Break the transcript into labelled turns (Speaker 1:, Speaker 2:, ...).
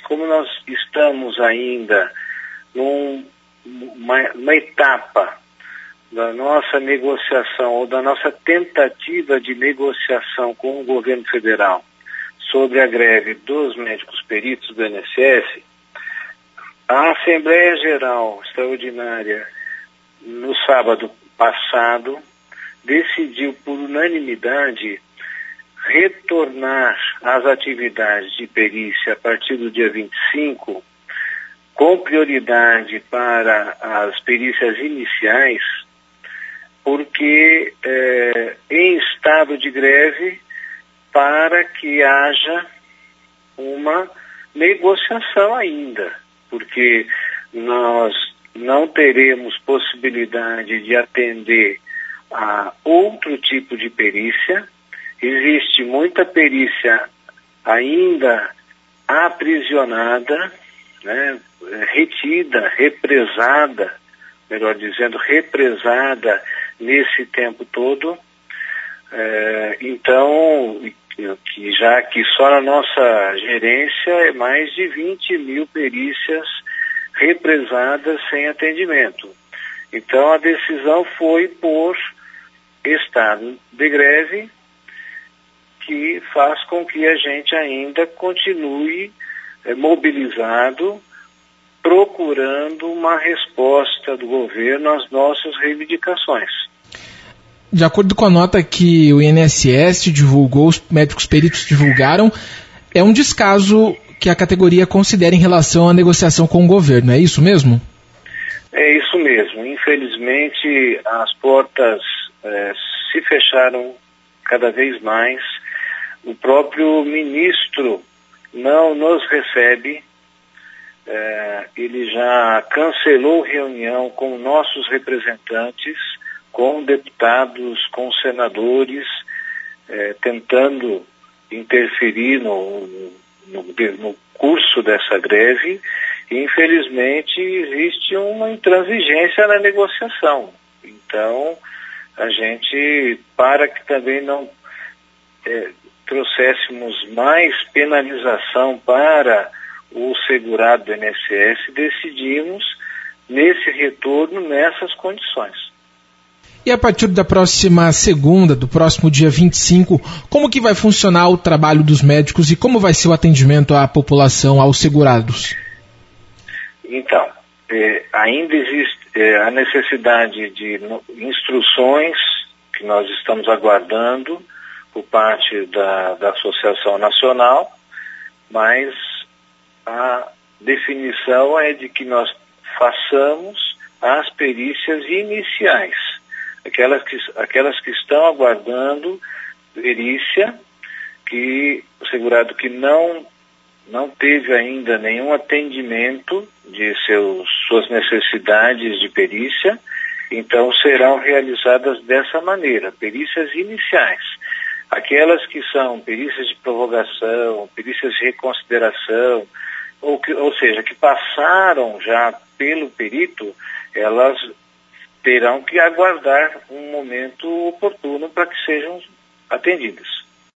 Speaker 1: como nós estamos ainda numa etapa da nossa negociação ou da nossa tentativa de negociação com o governo federal sobre a greve dos médicos peritos do INSS, a Assembleia Geral Extraordinária, no sábado passado, decidiu por unanimidade retornar às atividades de perícia a partir do dia 25, com prioridade para as perícias iniciais, porque em estado de greve, para que haja uma negociação ainda, porque nós não teremos possibilidade de atender a outro tipo de perícia. Existe muita perícia ainda aprisionada, né, retida, represada, melhor dizendo, represada nesse tempo todo. Então, já que só na nossa gerência é mais de 20 mil perícias represadas sem atendimento. Então, a decisão foi por estado de greve, que faz com que a gente ainda continue mobilizado, procurando uma resposta do governo às nossas reivindicações.
Speaker 2: De acordo com a nota que o INSS divulgou, os médicos peritos divulgaram, é um descaso que a categoria considera em relação à negociação com o governo, é isso mesmo?
Speaker 1: É isso mesmo. Infelizmente, as portas se fecharam cada vez mais. O próprio ministro não nos recebe. Ele já cancelou reunião com nossos representantes, com deputados, com senadores, tentando interferir no curso dessa greve. E, infelizmente, existe uma intransigência na negociação. Então, a gente, para que também não trouxéssemos mais penalização para o segurado do INSS, decidimos nesse retorno, nessas condições.
Speaker 2: E a partir da próxima segunda, do próximo dia 25, como que vai funcionar o trabalho dos médicos e como vai ser o atendimento à população, aos segurados? Então,
Speaker 1: ainda existe a necessidade de instruções que nós estamos aguardando por parte da Associação Nacional, mas a definição é de que nós façamos as perícias iniciais, aquelas que estão aguardando perícia, que o segurado que não teve ainda nenhum atendimento de suas necessidades de perícia, então serão realizadas dessa maneira, perícias iniciais. Aquelas que são perícias de prorrogação, perícias de reconsideração, ou seja, que passaram já pelo perito, elas terão que aguardar um momento oportuno para que sejam atendidas.